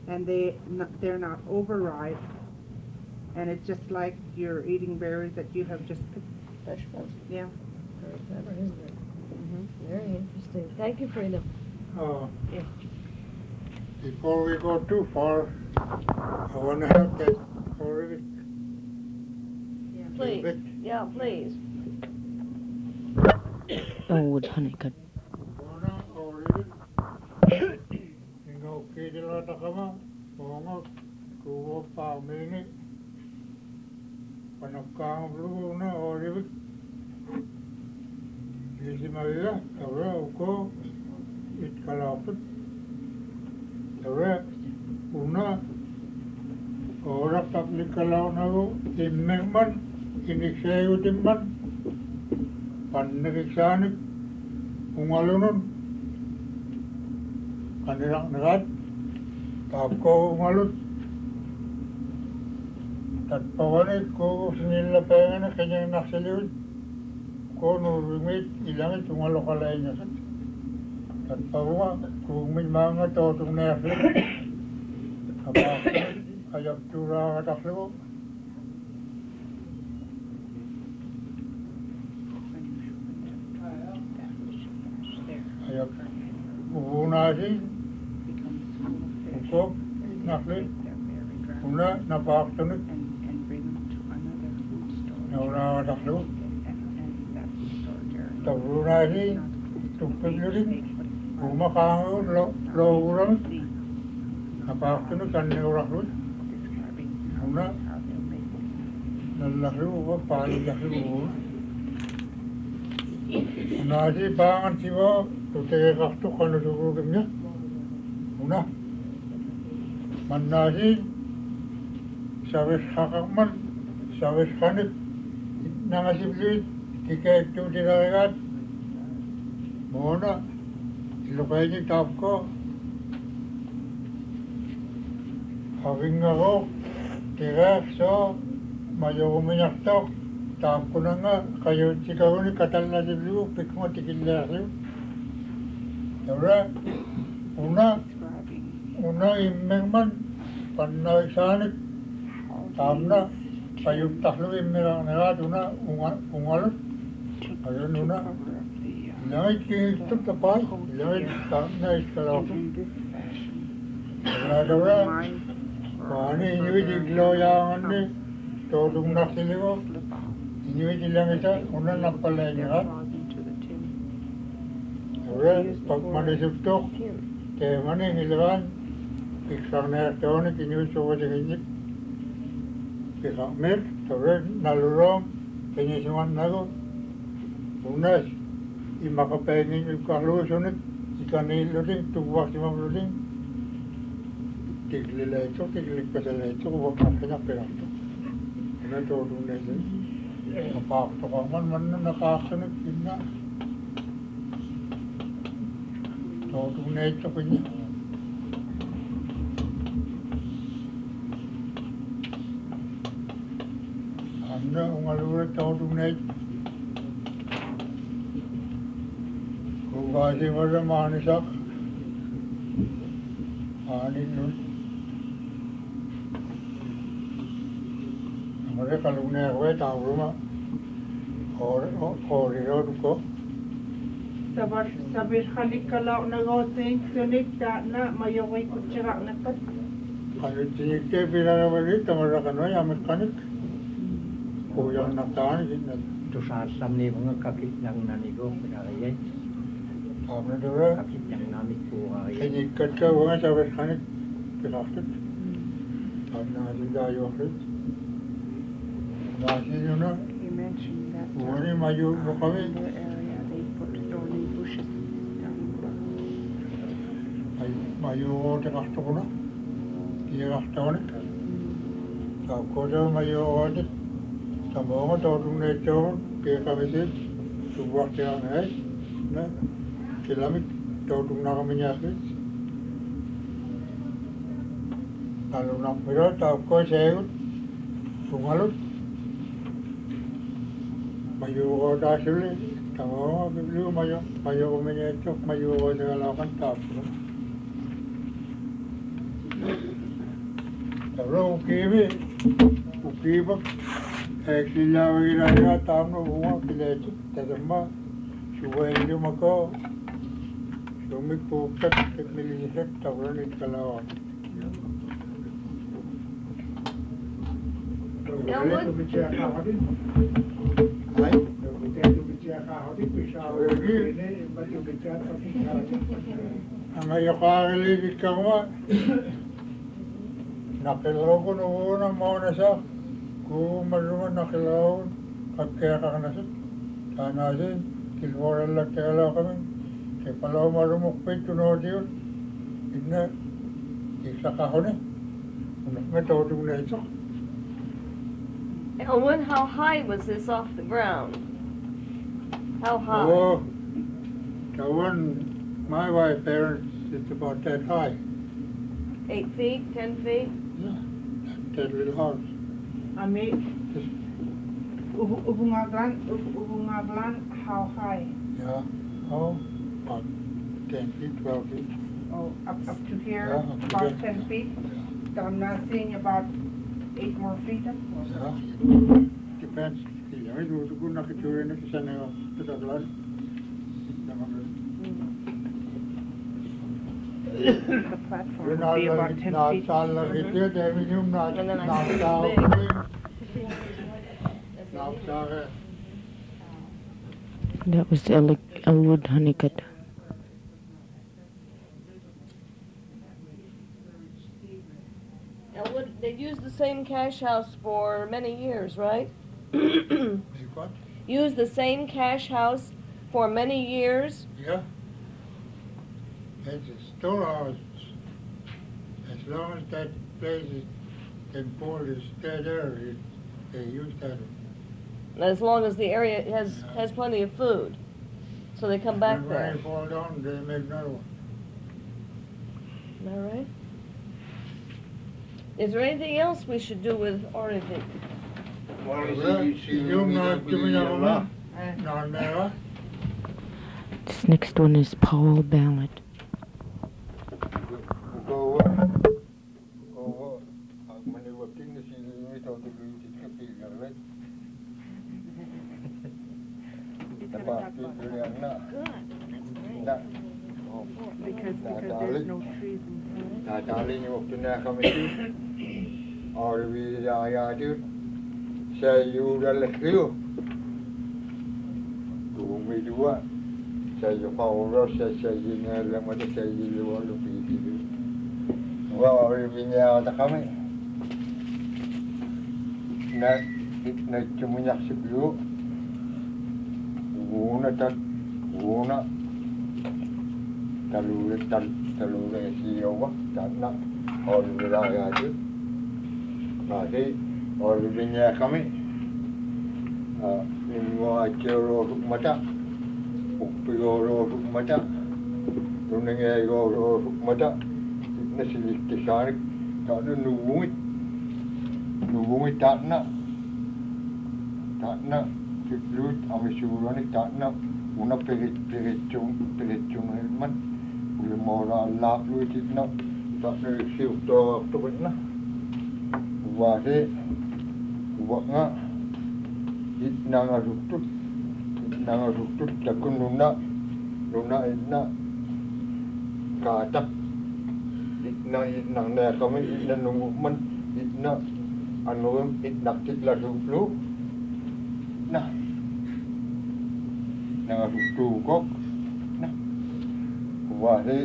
and they're not overripe, and it's just like you're eating berries that you have just picked. Fresh ones. Yeah. Very clever, isn't it? Very interesting. Thank you, Frida. Yeah. Before we go too far, I want to have that already. Please. Yeah, please. Oh, honey, good. Bona already. Ingo kidila takama, bongo kuwo pa mini. Panakang blue na already. Isi Maria, tawra uko it kalapit. Tawra una ora tapli kalau na go imman iniksayu timman pannikisanik ungalunun kanirak nagat tapko ungalut tatpawanit ko sinila pengen kanyang naksaliwit ko nurumit ilamit ungalokalain niya sa tatpawa kung may mga totong nervit apa ayam tura kataklo ayam ubunasi ukop nakli una napaktunit naura kataklo tabrunasi tupilin umakang lo urang napaktunit kanneurahlut una nalahlu palilahlu nasi bangan siwa tutege kastu kanu suku kimnya una manasi sabes hakakman sabes kanit nangasiblit tiket tu tiragat mona ilokayni tapko having ako tirak so mayo minaktok tapko na nga kayo siguro ni katal na siblu pikmo tikilahlu tawra una immengman pannoy sanit tamna payug tahlu immerang nagat una ungalut ayun una langit kihiltuk tapay langit tamna iskalaku tawra Pani ini diglo yang ni tolong nak siliwo ini dilang isa una napalay niya ora pag manisiptok te mani hilawan iksang na taon ini coba dengan kisah mer tore nalurong penyisiman nago unas imakapengin kalau sunit ikan iluring tubuh cuma iluring tigli pasal itu buat apa perato. Ini tu dulu ni. Apa tu kaman mana nak akan kena. Tu dulu ni tu punya. Anda ungalur tu dulu ni. Kau kasih macam mana sak? Ani tu. Mereka kalau ni aku tahu rumah koridor ko. Sabir khalik kalau nagoting tunik tak na mayoy kutsirak na kat. Kalau tinik ke bila balik tamara kanoi amat kanik. Kuyang naktaan ini. Tu saat samni mga kakit ng nanigo pinakayay. Apa tu? Kakit ng nami ko ay. Tinik kerja orang sabir kanik pinakit. Karena ada ayuh. Nasi juna. He mentioned that Wani maju bukawi. in their area they put thorny bushes down below. Maju tengah tu pun. Dia tengah ni. Kau kau maju ada. Tambah tu tu ni tu dia kami sih. Sebuah tiang ni. Na kilamit tu tu nak kami nyasih. Kalau nak berat tak kau saya tungalut. Mayo dasuli, tama biblu mayo umenyetok mayo nagalakan tapos. kiwi. Kiwi. Sila wiraya tamu bunga kilecik. Tadama. Suway lima ko. Sumik pukat. Kemilisek. Tawran itkalawan. Elwood? Ay. Ang ayokakalilit ka nga. Nakilaw ko noon ang mga nasa. Kung maluman nakilaw, kaya ka na sa. Sana sin, kilwaran lang kaya kami. Kaya palaw marumukpit tunod yun. Ina, isa ka ko na. Unak nga tawag na ito. Elwood, how high was this off the ground? How high? Oh, the one, my wife parents, it's about that high. 8 feet, 10 feet? Yeah, that little house. Ami, ubungaglan, how high? Yeah, oh, about 10 feet, 12 feet. Oh, up to here, Yeah, up to about there. 10 feet. So I'm not seeing about 8 more feet up. Yeah, depends. Kaya may luto ko nakitsura na isa na tataglan. The platform Yun will be about 10 feet. nasalagit yun, dahil yung And then I see nasaw it's ko big. rin. Nasaw That was Elwood Honeycutt. Elwood, they've used the same cash house for many years, right? What? Used the same cash house for many years? Yeah. It's a storehouse. As long as that place is important is stay there, they use that. As long as the area has plenty of food. So they come back And there. when they fall down, they make another one. Am I right? Is there anything else we should do with Orivik? Yung nagtumi na ako na meron. This next one is Paul Ballot. Go ang maniwagting na sila yung ito tuloy ka pigar rin. Napakit yun yan na. Na. Because there's no trees in front. Natali niyo waktu na kami dito. Orvi ya dito. Sa yural kayo. Kumi dua. Sa yu pauro sa yinga lang mata sa yu walu piti. Wa orvi niya ta kami. Na cumunyak sebelum. Una talure siyawa tanah orvi ya dito. Masih orangnya kami, lima cero mata, upiro mata, runingnya mata, nasi kisah tak ada nungguit tak nak, ciklut amisuran tak nak, una perit cung helman, boleh moral lah lu cik nak, tak nak siu tu benar. Wahai nga nanga rutut takun nuna ina katak ina ne kami ina nungman ina anu ina tikla dulu nah nanga rutu kok nah wahai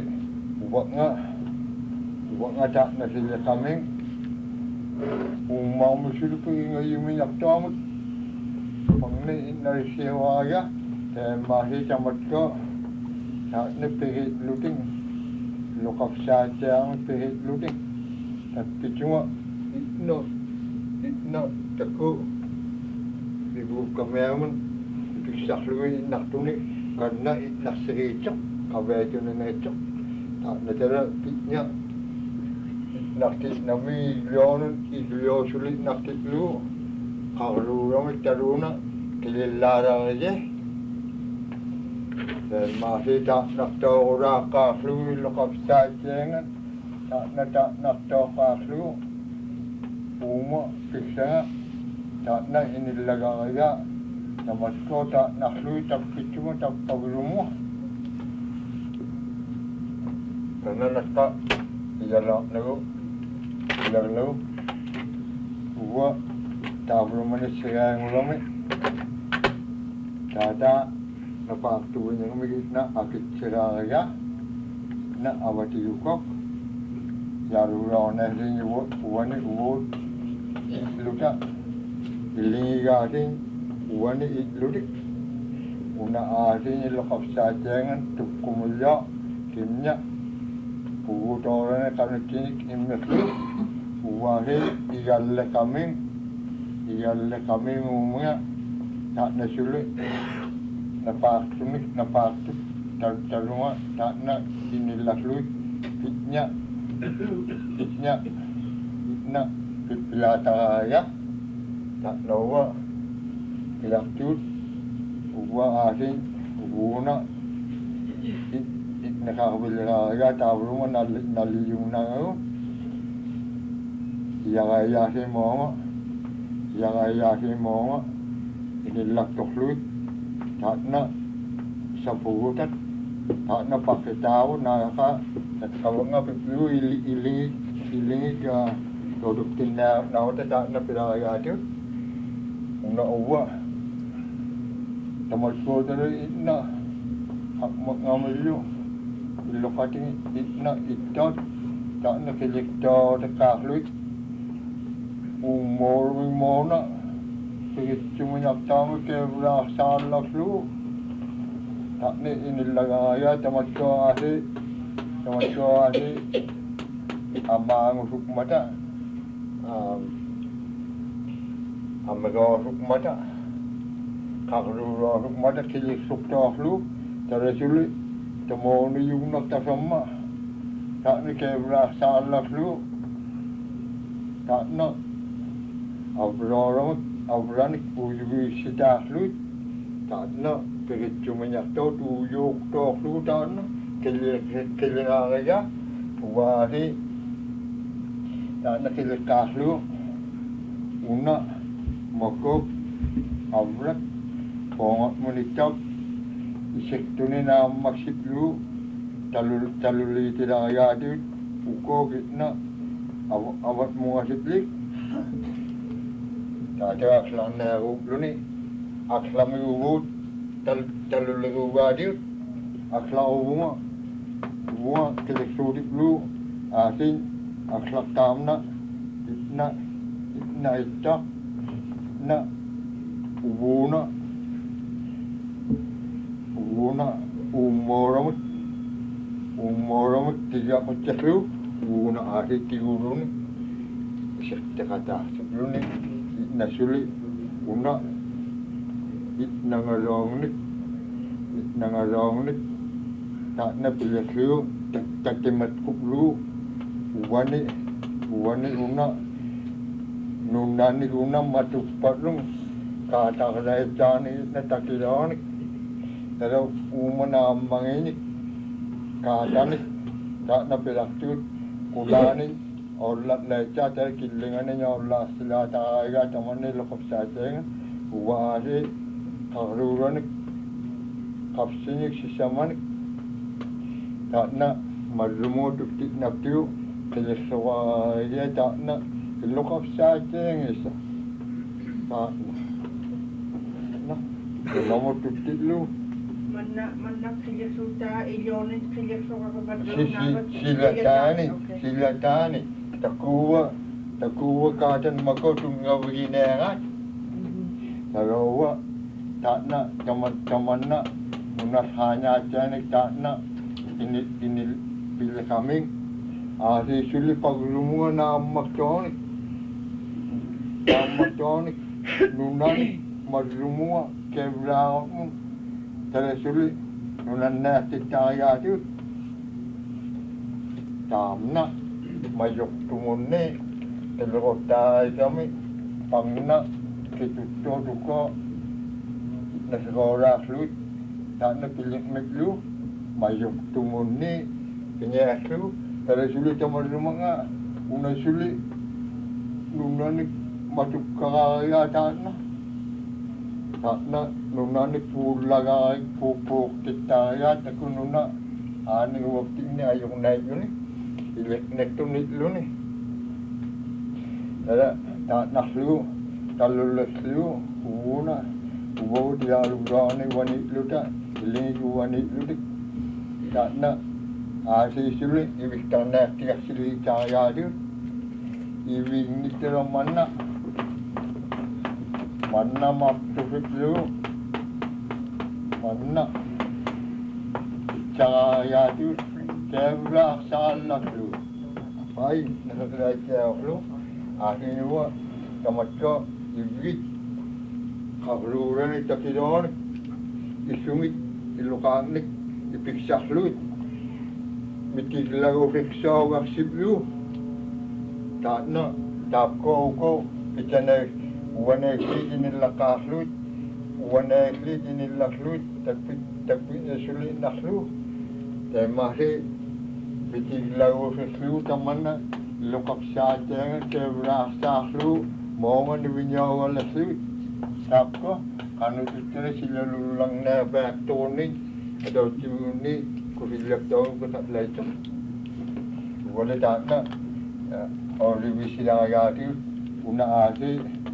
nga tak nasi kami Umang mesti pergi ngaji minyak tamat. Pangni dari sewa ya. Dan masih camat ko. Saat ni pergi looting. Lokap saja yang pergi looting. Tapi cuma itno takut. Ibu kami aman. Pisah lui nak tu ni. Karena nak sericak. Kabai tu ni necak. Tak nak cara pitnya. Naktik nami leonun idulio sulit naktik lu kalau orang caruna kelilara aja dan masih tak nak tahu raka flu lokap saja tak nak tahu flu uma kisah tak na inilagaya namas ko tak nahlui tak kicuma tak pagrumu karena nasta iyalah lagu gua tak belum menisahkan ulama tada napa tu yang mungkin nak akit ceraya nak awati yukok yaru rona ring wani luta linga ring wani ludik una asin lokap sajangan tukumulya kimnya pugutorane karena kini kimnya wahe igalle kami ngumnya tak nasulit napaktu tarunga tak na inilah luit pitnya na pilata ya tak nawa pilakut uwa asin uuna nakakabila ya tarunga naliyung na ngayon ya si mo inilah tukluit tak na sapugutan tak na pakitaw na at kawang nga pipilu ilingi ka produktin na wata tak na pinakayati kung nauwa tamat ko dari na hakmak ngamalyo ilokating itna itot tak na kilikto na kahluit umor na sige cumanyak tamu ke berasal lalu tak ni inilagaya tamat ko ahli amang hukmata amago hukmata kakru hukmata kilik sukta ahlu terasuli temo ni yung naktasama tak ni ke berasal lalu tak na Abranik uyu sita hlut tak na pergi cuma nyata tu yuk tu hlut tak na kelir aja wari tak na kelir kahlu una makop abrak pongot menikap isek tu ni na maksud lu taluli tidak ayah tu uko kita awat muasid lik ada akhiran lu ni akhiran ubud talul ubadiut akhiran ubud kelesudip lu asin akhiran tamna itna itak na ubuna umoramut tiga macam lu ubuna asin tiurun sekte kata sebelum ni nasuli una nangarong ni tak na pilih tak temat kuplu wani una nunani una matu parung kata kaya jani na takilani kalau umana mangini kata ni tak na pilih kulani Allah leca dari kilingan nya Allah sila taaga tamane lokap sajeng wari karuran kapsini sisaman takna marumo dukti naptiu keleswa ya takna lokap sajeng isa takna nomor dukti lu mana kelihatan ilionin kelihatan silatani takuwa katan makotung ngawinengat narawa takna taman munat hanya janik takna ini pilih kami ahli suli pagrumungan na maktonik nunani magrumunga kebrang terasuli nunan nasi taya tu tamna mayok tumunne telrotai kami pangna ketuto duka nasekolah lu tak nak pilih meklu mayok tumunne penyeslu terasuli taman rumah una suli nunanik matukkaraya taanna taanna nunanik puullagarik puuppuuqtittaaya takununa aani uaptinni ayuqnaayuni ileknektunilluni ala taannarlu tallullaslu uuna uvaudialugaani wanilluta iliniguwanillutik taanna aasiisuli iviktarnaaktigarsiliitaayaadiut iviinnittero manna martusitlu manna ittagaayaatiut keevulaarsaallaklu pai nasaklaatiaorlu aasinuwa tamatko ivvit qarluurani takilooni issungit illuqaannik ipiksarluit mitillagufiksoogarsiplu taanna taapkouko pitane uwaneekliitinillaqaarluit uwaneekliitinillarluit takpinasuli taimmaasi mitillagufikslu tamanna illuqarsaatianga keevulaarsaarlu moonga nivinjoogallasluit taapko qanututtara silalullarnaapaaktuunni adautsimunni kusillartoorukutatlaitu wala taanna olivisilaagaatiut una aasi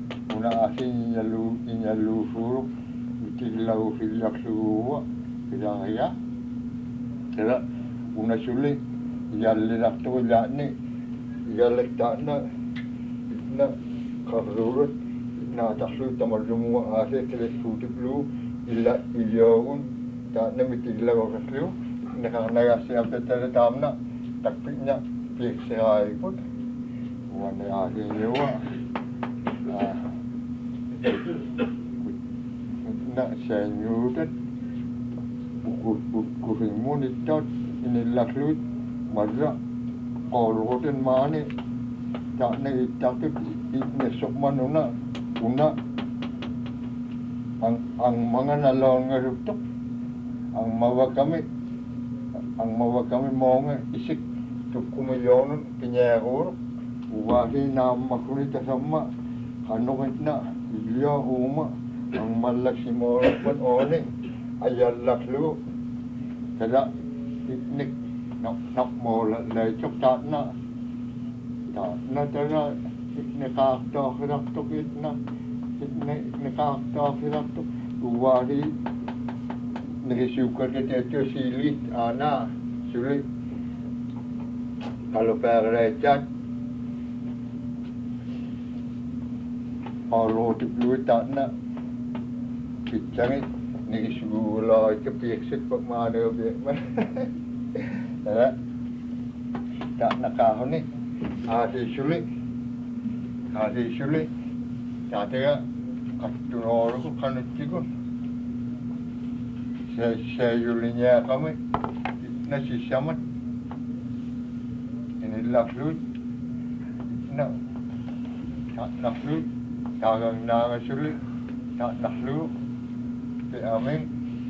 injalluusuuruk mitillagusillarluguua pilaaria tala una suli ijallilartugilaanni ijalliktaanna itna qarruurut naatarluut tamarlumuga aasi tilissuutiplu illa iljoogun taanna mitillaguqarlu naqarnagassiartattala taamna takpi'na piiksiraayiput uanna aasiiluwa na saanyuutat kurimmunittot inillarluit marra qoolruuten maani taanna ittartut itnassoqmanuna una ang manganaloongasuptuq ang mawakami moonga isik tukkumiloonun pinjaaruuruk uvaasi naammakuni tasamma qannuqitna ilio uuma ang mallaksimooruppan ooni ajallarlu tala iknik naqmoolallaytuq taanna tala ikniqaartooqilaqtuqitna ikniqaartooqilaqtuq uvaasi nagisuukarkatiattu siilit aana suli qalupaaqalaitsaat qaluutipluit taanna pitsangit nagisuulaaitka piiksippak maanuupiakma tala taanna qaahuni aasiisuli taataga qattunooruku qanuttikun sayuliñaaqami nasisamat inillarluut taannarluut taagangnaangasuli taannarluu piamin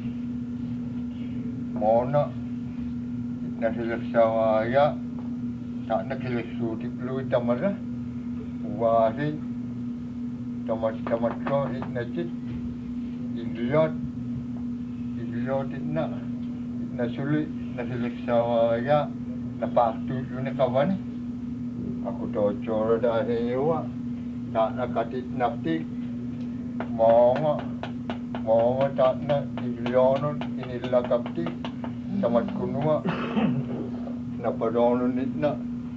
moona nasilaksavaaya taannakilissuutipluit tamara uvaasi tamatko itnachit iliotinna nasuli nasilaksavaaya napaartuulluni qavani aku toocooradaasiiwa taanna katitnartik moonga taanna ilioonun inillakaptik tamatkunua napadoonunitna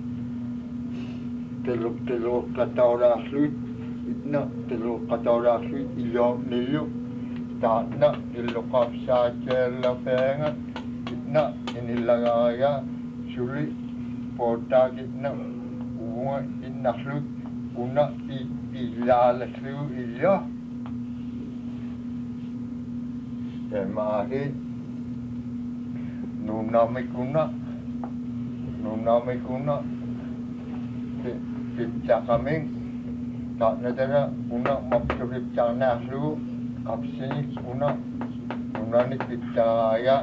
tiluqqataulaarluit itna tiluqqataulaarluit ilioonnillu taanna illuqarsaatiallapaanga itna inillagaaya suli pootaakitna uunga innarlut una illaalaslu illo temaasi nunamikuna pitsaqaming taanatara una mapsupitsarnaarlu kapsinik una nunanik pitsaraaya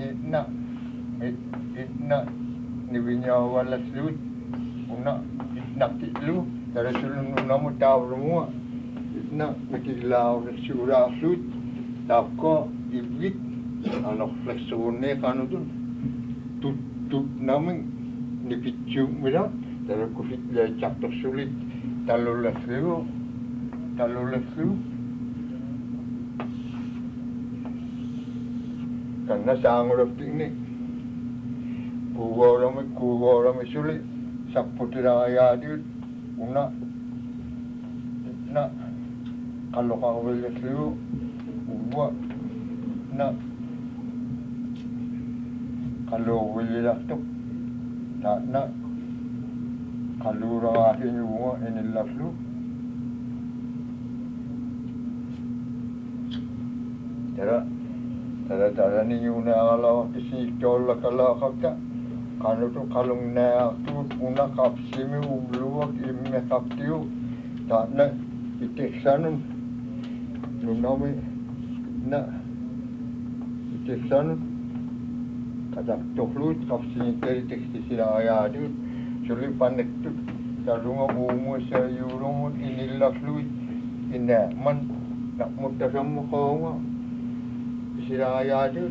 ivingligaasiñitna itna nivinjoogallasluut una naktilu dari sulung namu tahu semua nak mestilah surah sud tako ibrit anak flexone kanu tu tu namu ni picu mira dari kufit le cak tersulit talul lekru karena sangat ini kuora me sulit saputira ya di una na kalau kau boleh kelu buat na kalau boleh dah tu tak na kalau orang ini buat ini lalu cara ni una kalau isi tolak kalau kakak kalau tu kalau nak tu una kapsimi ubluak imme kaptiu tak na iteksanun nunami na iteksanun kada tohlut kapsimi keri teksti sila ya tu suli panek tu sarunga umu sayurung inilak fluid inna man nak mutasam ko sila ya tu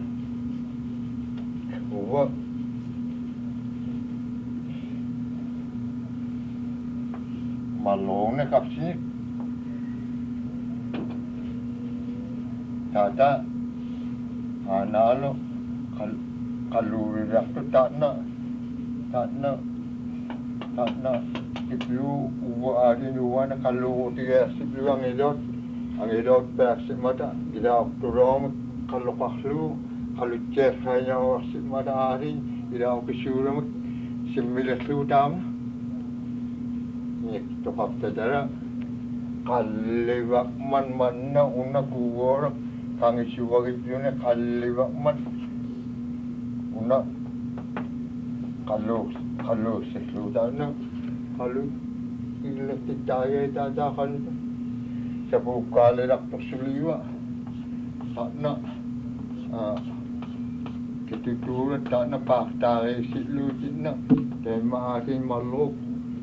uwa malone kapsini tata analo kaluri raktu takna ibu uwa ari nuwana kalu tiga sibu ang edot bersih mata tidak turun kalau paklu kalau cek hanya bersih mata hari tidak kesuram sembilan tam ni tohap tera kalliwa man na una kuwar kang isuwag yun kalliwa man una kalau sekludan na kalau ilang titaya tatakan sa bukali rakto suliwa na ketuturan tak na paktari siklutin na kaya maaking malok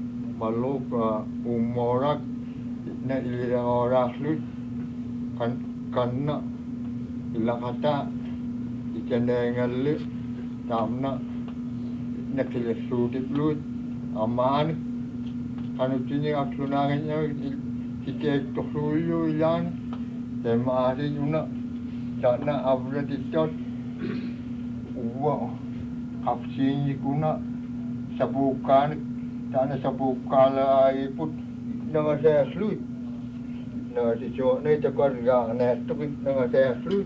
umorak na ilang oras lut kan na ilang kata ikanengal lut tam na nakilisutit lut aman kanutini aklunangin niya ikek tohluyo ilan kaya maaking yun na tak na abra titot uwa kapsinyi kuna sabukan tak na sabukala iput nga saya slut nga si cowok ni takar ga netupik nga saya slut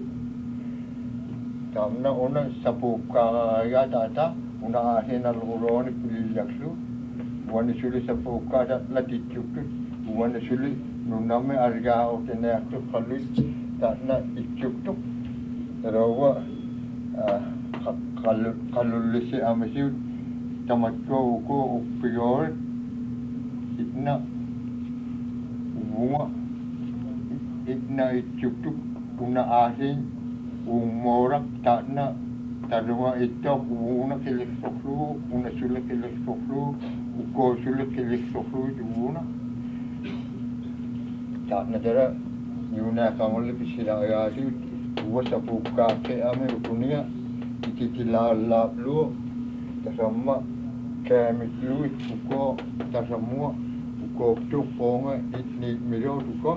tamna una sabuka ya tata una asin aluroni pililak slut wani suli sabuka dat latitjuk wani suli nuname arga o tenek tu kalut tak na itjuk tu terawa kalau lisi amasiu tamat ko upior itna bunga itna itjuk una asin umorak tak na tarunga ito una kilik soklu una sula kilik soklu uko sula kilik soklu una tak na tera yuna kamul pisila ya si wasa buka ke ame ukunia ikitilala lu tasama kami lu uko tasamua uko tu ponga itni miro uko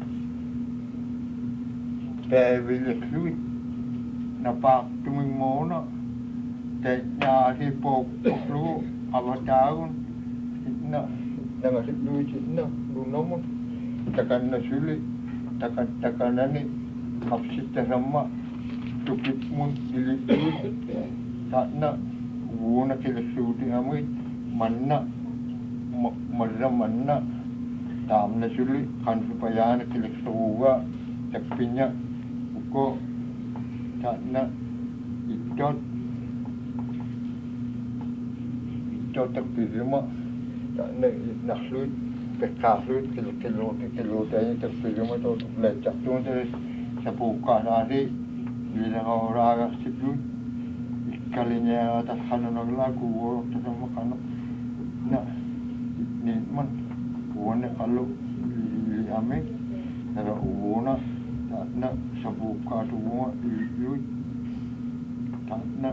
pevile lu napak tuming mona te nya si pok lu awataun itna nanga si lu itna lu nomon takan na suli takanani kapsita sama tukit mun ilikut takna wuna kilisuti amit manna manna tamna suli kan supaya kilisuwa takpinya uko takna itot takpirima takna naklut pekahlut kilo tanya terpilih tu lecak tu terus sebuka nari bila orang sibuk kalinya atas kanan lagu orang terus makan nak ni kalau li ame era uona na sabu ka tu mo yu ta na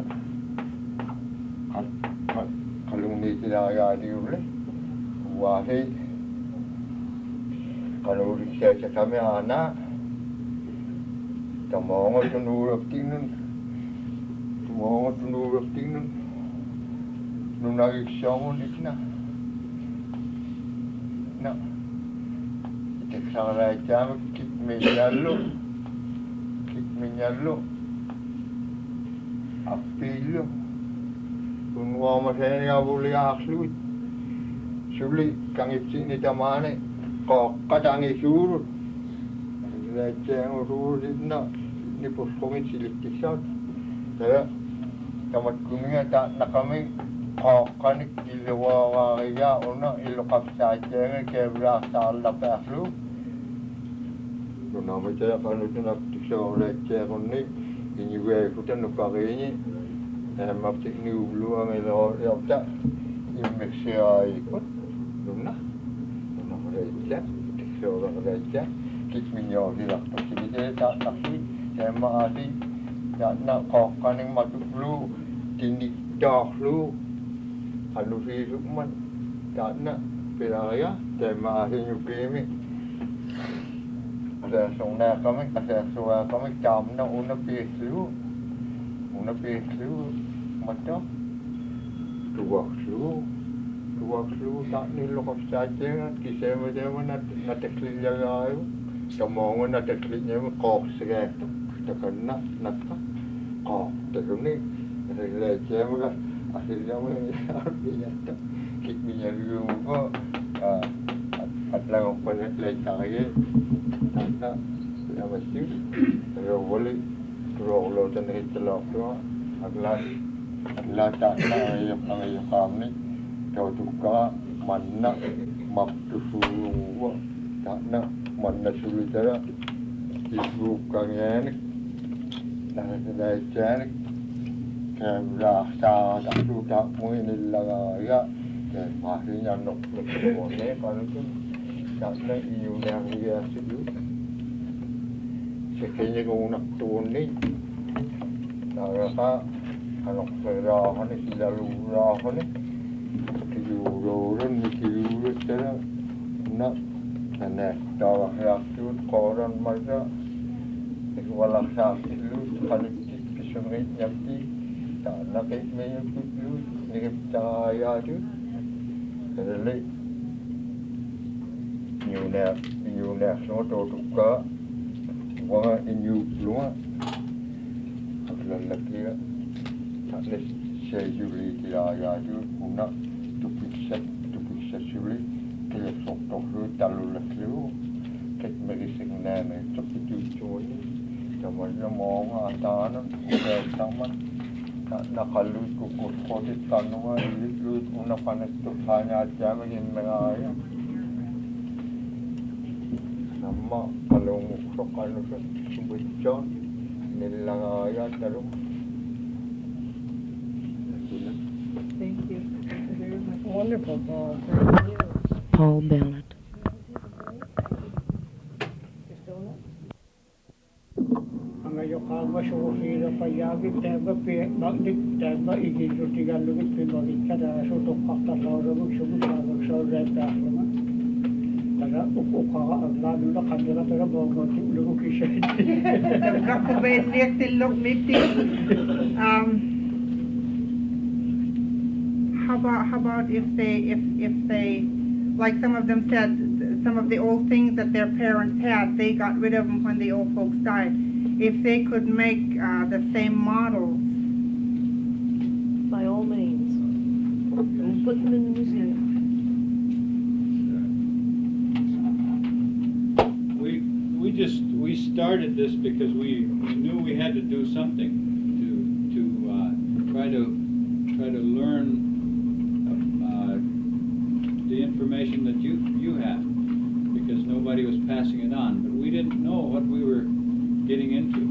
kalau ni tidak ada ule wahai kalau saya kami anak tamongo tunurap tingnan nung nag-iksyon ulit na itaksaray kami kit minyalo apilo kung masaya nga buli aksluit suli kang ipsin ni tamane kadang isurut Leceh urus na ni puspongin siliktisan. Saya tamat kuningan tak nak kami kanik ilawa ya ona ilokap saja ke berasa lapar lu. Nama saya kalau tu nak tiksa leceh koni ini gue ikutan nak ini. Maptik ni ulu ang ilo ya tak imeksia ikut. Lumna. Nama leceh tiksa leceh. Kit minyo hilak tapi dia tak tapi saya mahadi tak nak kau kaning matulu tindik dah lu anu hidup man tak nak pelaya saya mahadi nyukimi ada sona kami ada suara kami jam na una pislu macam dua lu tak ni lokap saja kisah macam nak teklin jaga Kamu nak terkliknya kok segera tu, terkena nak kok terkini, leceh muka akhirnya punya tu, kit punya dulu ada orang leceh lagi, tak tidak mesti, kalau boleh kalau jangan hitlok tu, agak tak nak yang kami, kau juga mana mampu suruh tak nak mana sulit cara dibukannya dah leceh kerana tak sudah mungkin lagi ya akhirnya nak boleh kalau tu tak nak iu yang dia sedih sekiranya kau nak turun ni rasa anak serah ni selalu rah ni kiuran cara nak Nah, dah rakyat koran mereka walau sakit lu kalau kesungai nyamti tak nak ikut lu ni percaya tu jadi new semua tu juga wang new semua kalau lagi tak les saya juli tidak tu guna tu pikir juli Kaya sok lu talu lu, kek merising nene, tapi tujuan ni, jamannya mau ngatanan, udah taman, nakalut kukus kodit kanua, lu una panas tu hanya aja begin mengaya. Nama kalau muksok kalau tu sumberjon, nilangaya terus. Thank you very much. Wonderful, Paul. Thank you. Paul Ballard. Ngayon kama suusila payagin teba pe magdik teba igil tiga lugit pe magdik kada sutok pakta saurabuk subut sabak saurab dahlama kada uka agla nula kandira tera bogoti lugu kishay Kako ba liek tilok miti? How about if they like some of them said, some of the old things that their parents had, they got rid of them when the old folks died. If they could make the same models. By all means. And put them in the museum. We started this because we knew we had to do something to try to learn the information that you had, because nobody was passing it on, but we didn't know what we were getting into.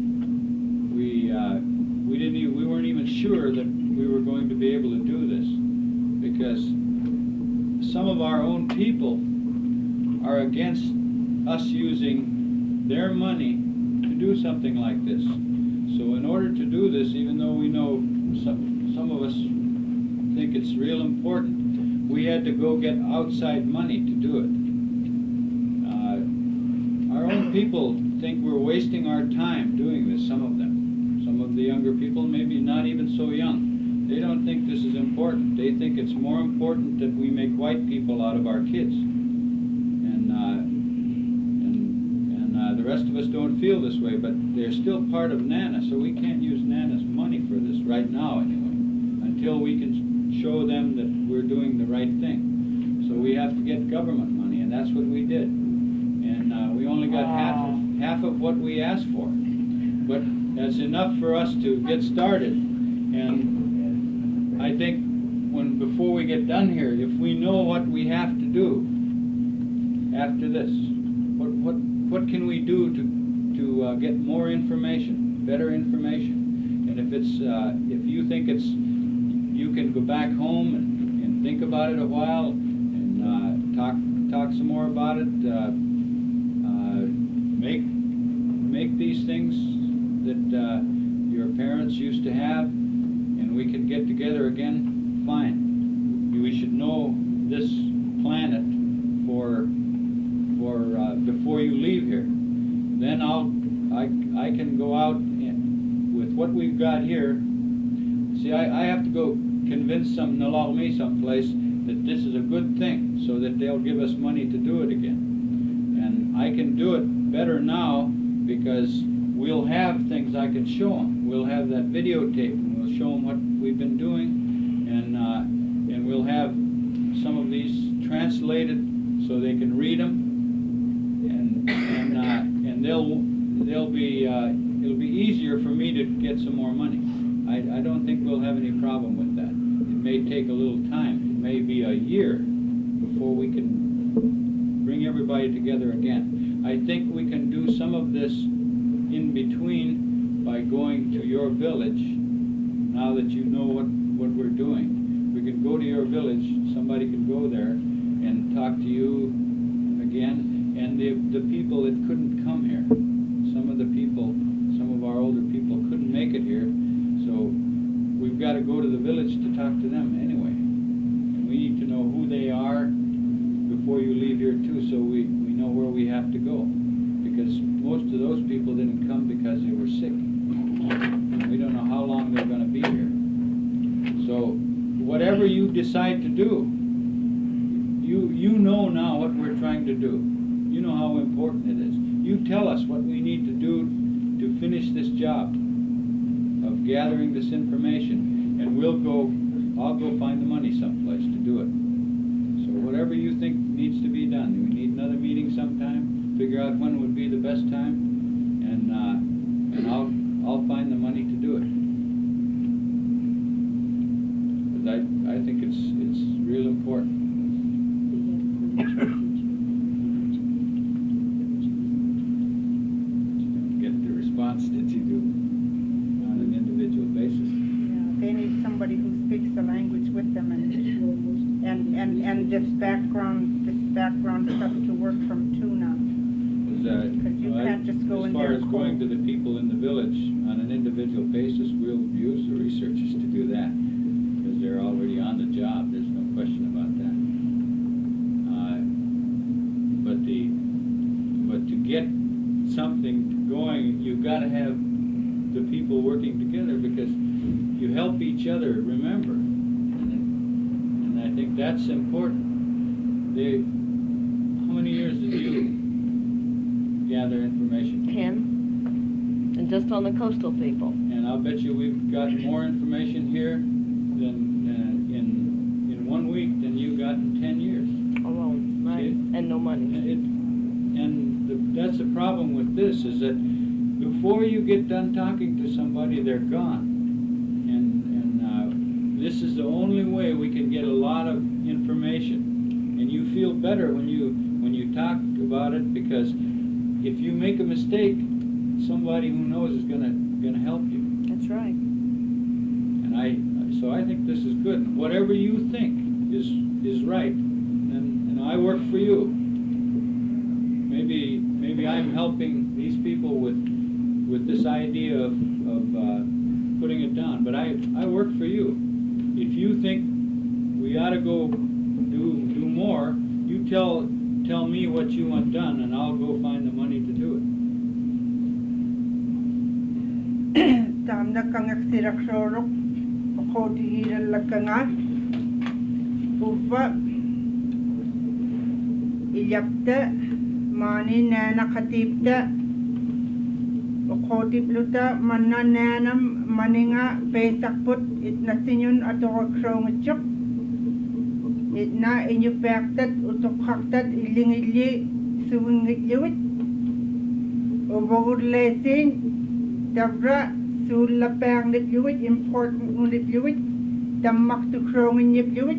We weren't even sure that we were going to be able to do this, because some of our own people are against us using their money to do something like this. So in order to do this, even though we know some of us think it's real important, we had to go get outside money to do it. Our own people think we're wasting our time doing this, some of them. Some of the younger people, maybe not even so young. They don't think this is important. They think it's more important that we make white people out of our kids. And the rest of us don't feel this way, but they're still part of NANA, so we can't use NANA's money for this right now anyway, until we can show them that we're doing the right thing. So we have to get government money, and that's what we did. And we only got half of what we asked for. But that's enough for us to get started. And I think before we get done here, if we know what we have to do after this, what can we do to get more information, better information? And if you think you can go back home and think about it a while and talk some more about it. Make these things that your parents used to have, and we can get together again. Fine. We should know this planet for before you leave here. Then I can go out with what we've got here. See, I have to go convince some Nalagmi someplace that this is a good thing, so that they'll give us money to do it again. And I can do it better now because we'll have things I can show them. We'll have that videotape, and we'll show them what we've been doing, and we'll have some of these translated so they can read them, and they'll be it'll be easier for me to get some more money. I don't think we'll have any problem with that. It may take a little time. It may be a year before we can bring everybody together again. I think we can do some of this in between by going to your village. Now that you know what we're doing, we can go to your village. Somebody can go there and talk to you again, and the people that couldn't come here. Some of our older people couldn't make it here, so we've got to go to the village to talk to them anyway. And we need to know who they are before you leave here too, so we know where we have to go. Because most of those people didn't come because they were sick. And we don't know how long they're going to be here. So whatever you decide to do, you know now what we're trying to do. You know how important it is. You tell us what we need to do to finish this job of gathering this information, and I'll go find the money someplace to do it. So whatever you think needs to be done. We need another meeting sometime, figure out when would be the best time, and I'll find the money to do it. Because I think it's real important. Get the response that you do on an individual basis. Yeah, they need somebody who speaks the language with them and this background stuff to work from too now. Because you can't just go in there. As far as going to the people in the village on an individual basis, we'll use the researchers to do that because they're already on the job. There's no question about that. But to get something going, you've got to have the people working together because you help each other. Remember, and I think that's important. How many years did you gather information? 10, and just on the coastal people. And I'll bet you we've got more information here than in 1 week than you got in 10 years. Alone, right? See? And no money. That's the problem with this, is that before you get done talking to somebody, they're gone. And this is the only way we can get a lot of information. And you feel better when you talk about it, because if you make a mistake, somebody who knows is gonna help you. That's right. And so I think this is good. Whatever you think is right, and I work for you. time helping these people with this idea of putting it down. But I work for you. If you think we ought to go do more, you tell me what you want done, and I'll go find the money to do it. Tamna kangak sirak sorok, ako dihiran laganga, upa, ilyapta, mani nana katipta, ako tipluta, manna nanam, maninga, pesakput, itnasinyun ato kakrongachok, itna inyupaktat, utokaktat, ilingili, suwingitlewit, ubagod lesin, dabra, sulla pang nipluwit, important nipluwit, damak tu krongin nipluwit,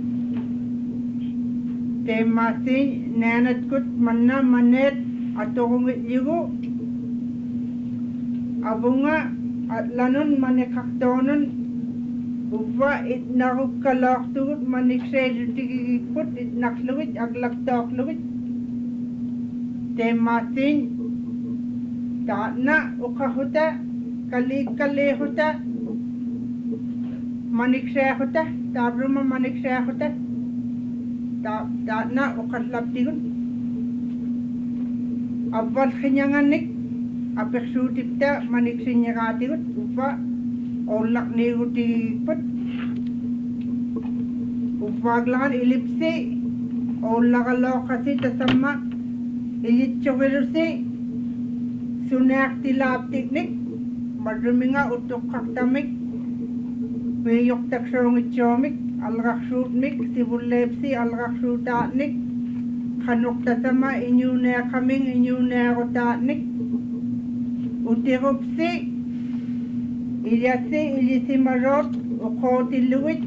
te masin, nanat kut, manna manet, atokong itligo, abunga, at lanon manikaktonon, uwa itnaruk kalaktugut, maniksedu tigigikput, itnakluwit, aglaktakluwit, te masin, taatna ukahuta, kali-kalihuta, maniksehuta, tabruma maniksehuta, taatna ukaslaptigun, abal kinyanganik, apeksutipta maniksenyagatigut, upa, olak nigutigput, upaglakan ilipsi, olakalokasi tasama, ilitsokilusi, sunak tilap teknik, maduminga utuk kaktamik, piyok taksong ichomik, alraksutmik, sibulepsi, alraksutatnik, kanuk tasama, inyune kaming, inyune rotatnik, utirupsi, ilyasi, ilyasimarot, ukotiluwit,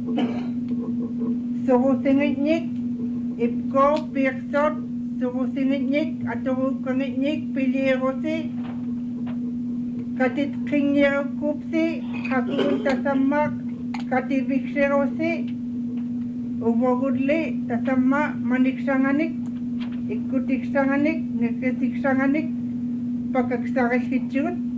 surusingitnik, ipko, pirsot, surusingitnik, aturukangitnik, pilirosi, katit kingyerukupsi, kakun tasamak, kativikserosi, ubogudli, tasama, maniksanganik, ikutiksanganik, nikitiksanganik, pakaksakiskitsyut,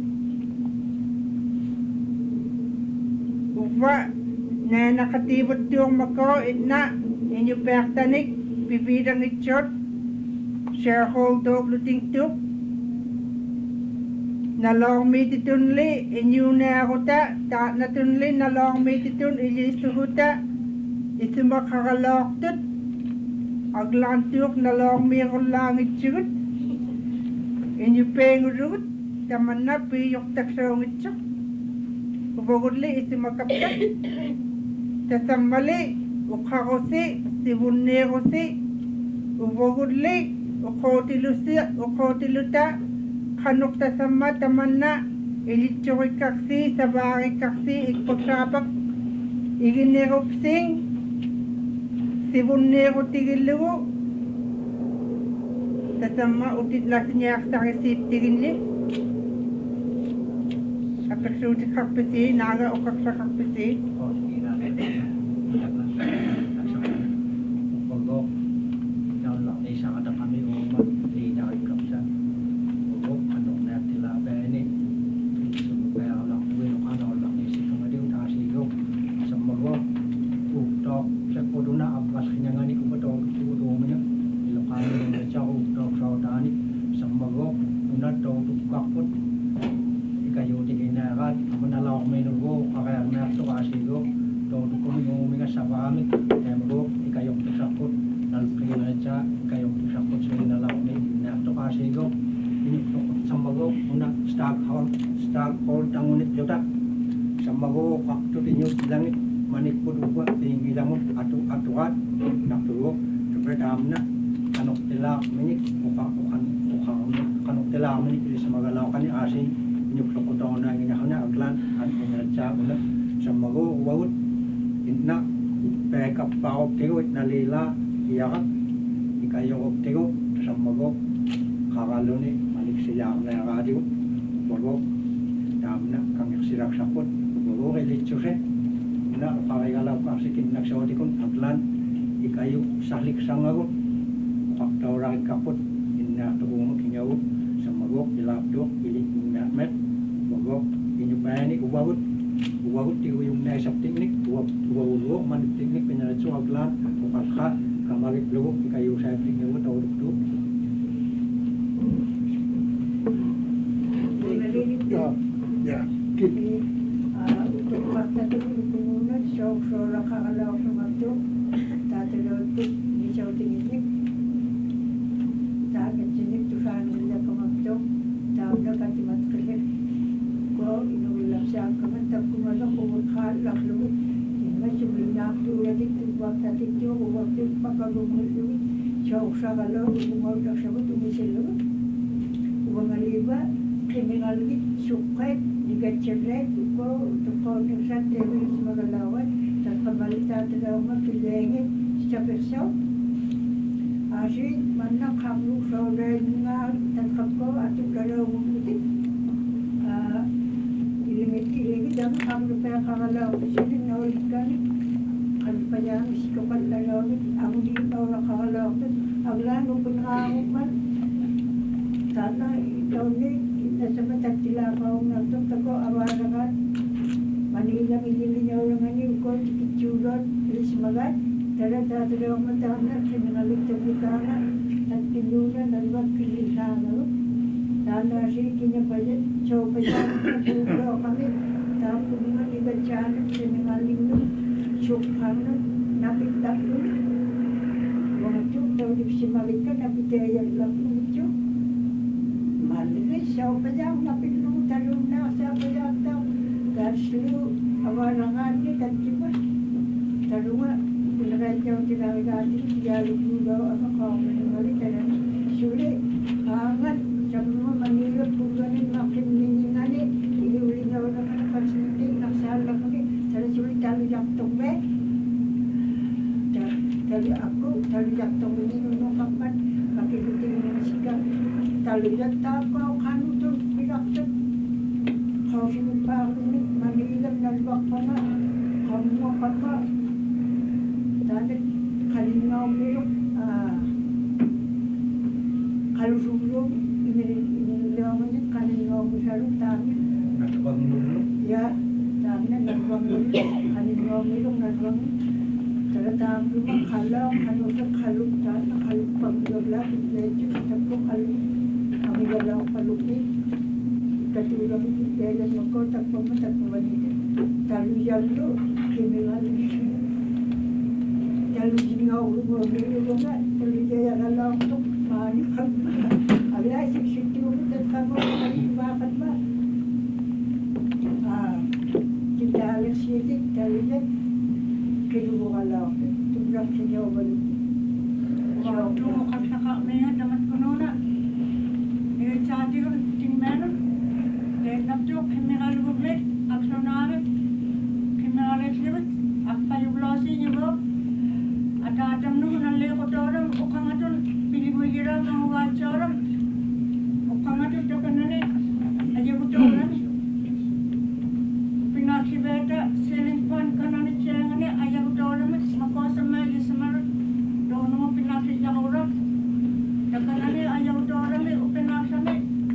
uwa, na nakatibot yung mako, itna, inyupertanik, pipidang itsyot, shareholder luting tuk, nalong mititunli, inyu naruta, ta natunli, nalong mititun, ilisuhuta, isumakakaloktut, aglantuk, nalong mirulangit syut, inyu pengurut, tamanna piyok taksongit syuk, ubogudli, isumakapta, tasamali, ukarosi, sibunnerosi, ubogudli, ukotiluta, kanuk tasama tamanna, ilitsuri kaksi, sabari kaksi, ikpotrapak, iginerupsing, sibunero tigilugu, tasama utit lasinyak sa resip tigili, apeksuti kakpisi, naga ukaksa kakpisi, Oh, kira Bago, jangan lah ni sangat kami umat di dari kapsa. Bago, anong na tila ba ini? Supaya Allah kuwi ano Allah ni si kamadio ta sigo. Sa bago, utok sa poduna abas kinyangani ko bato ko mo niya. Ilokano na siya utok sa tani. Sa bago, una to tukakot. Ikayo tiginarat, manalaw may nugo, kaya na to asigo. To kung mga sabamit, tembo, ikayong tusakot, nalpila siya, ikayong tusakot sa inalaw ni nato kasigo, inikot sambago, una stockhold ang unit yuta, sambago, kakto tinyo langit, manikpod uwa, tinggi langot, atuat, natulo, sabradam na, kanok tila, minik, kanok tila, minik, sa magalaw ka ni asin, inyok taon na, inyahan aglan, at inyaratsa, una, sambago, uwawut, na pekap paop tigo nalila iyakat ikayo tigo sa mago kakalo ni malik sila na radio mago dam na kang sirak sapot mago kay litsuhe na pakayalaw ka sikin nagsawatikon aglan ikayo salik sangago paktawra kapot na tugong kinyaw sa magok ilapdok ilit na met magok inyupani uwawut ti yung na isap teknik uwawut man teknik pinaratso aglan ukakha kamagit lugok kayo sa teknik mo tawag do Ja. Untuk waktu itu pengguna show kalau sama tu tak ada tu di show ini tak ada jenis tu kan dia kamu tu tak ada kan cuma kerja kau ini ulah siapa kamu tak cuma nak umur khal nak lu ini cuma nak tu lagi tu waktu itu waktu pakai umur tu show kalau umur dah sebut tu mesti lu umur liba kriminal gitu suka digacerai tuko yang santai sebagai lawan dan kembali tak ada orang kelengi setiap besok asyik mana kamu saudara dan kamu atau kalau mungkin ini jangan kamu lupa kalau sini nolkan kalau payah iskopal lalu aku di bawah kalau aglan pun kamu kan karena itu ni sebentar sila kau nak toko awal-awal Manila milinya orang ini kau curut semangat terada orang macam kriminalis terbuka dan tinjunya dan wakil sana dan nasi kini pada coba jadi kami tak punya dibacakan kriminalis itu syukran nabi tak dulu waktu tahu disimalikan nabi dia lalu itu siapa yang napit lu talung na siapa yang tahu gaslu awarangan ni dan kipas talunga punaran jauh tidak ganti dia lu apa kau mengenali dan sulit hangat sebelum menilai bukan makin meningani ini ulinya orang persenti nak salah lagi saya sulit tahu yang tumbe dari aku dari yang tumbe ini nungkapan kaki putih mengasihkan Talihat kau kan tu bilang tu kau sini ni Manila dan Bakpana kamu apa tadi kali ngau miruk kalau sebelum ini lewatnya kali ngau besar tadi natbang dulu ya tadi natbang dulu kali ngau miruk natbang terutama rumah kalau tadi kalau pembelah itu tapi kalau kami dalam paluki keturunan kita maka tak wanita talu jallu kriminal jallu jinau rumah talu jaya dalam untuk mani ada sik kita kamu kali bakat ba kita alih sikit talu kelu kalau tunggang sejauh balik kalau tu kata kami dapat konona Charger tinggal, dan laptop kamera luar aksesoris, kamera listrik, apa yang belasih juga, ada nu nalar kotoran, orang itu pilih bergerak menguat orang, orang itu takkan ni, aja kotoran, pinasi beta, ceiling fan kanan ceng ni, aja kotoran, maka semua, dono pinasi jauh takkan ni aja kotoran ni, penasami.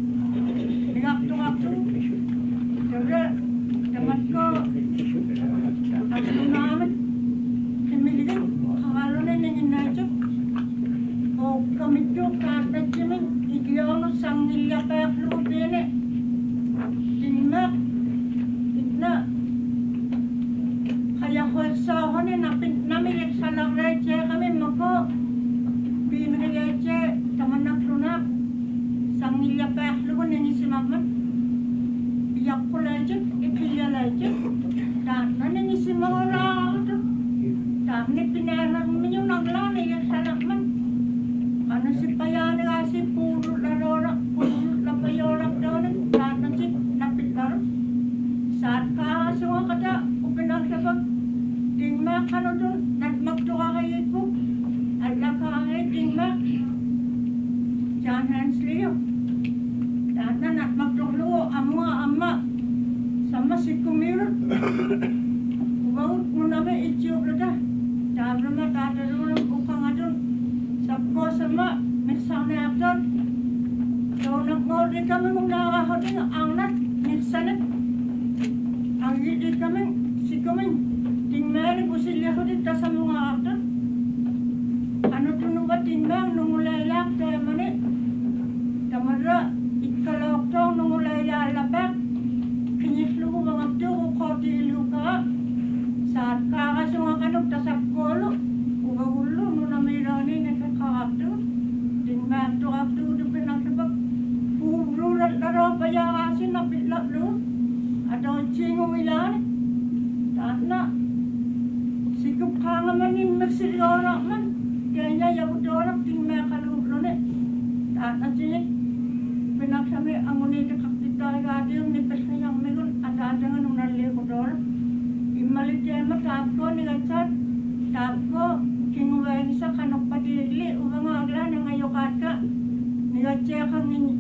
Waktu jadi teman ko aku namin kemilikan kalau nenengin aja oh kami tu kata cuma ideal sanggil apa lu bene tinggal itna kayak holsa hone nami salah receh kami mako bin receh teman nak lunak sanggil apa lu nengi simaman biak pulaje ipilalaje dan nani semua orang tu dan ni pinalang menyunang lani yang salah man karena si payah nasi puru lalora puru lapayorak daun dan nanti napit baru saat kah semua kata upinang sebab tinggal kalau tu nak maktua kayak itu ada kah tinggal jangan seliu dan nak maktua amma sama si kumir bau muname icio berada dalam rumah tak ada orang bukan ada sabko sama misalnya abdul Nak ngori kami muna hoting ang nak nitsanet. Ang hindi kami si kami tingnan ko sila hoting ta sa mga ata. Ano tuno ba tingnan nung lalak kaya mani. Tamara ikalok to nung lalak. Kinislo ko mga tuko ko tiluka. Saat kakasunga kanong tasakolo. Ugagulo nung namirani nakakakto. Tingnan to akto do pinakibag. Urulat laro paya asin na bitlak lo. Adon cingong ilan. Tana. Sikup kanga manim meksiliora man. Kaya ya udorak tingna kalublo ne. Tana sini. Pinaksami ang unita kaktita gadium ni pesayang megon. Ada dengan unali udorak. Imalik ya matapko ni gacat. Tapko kingwain sa kanok padili. Ubang agla ng ayokata. Nigatya kang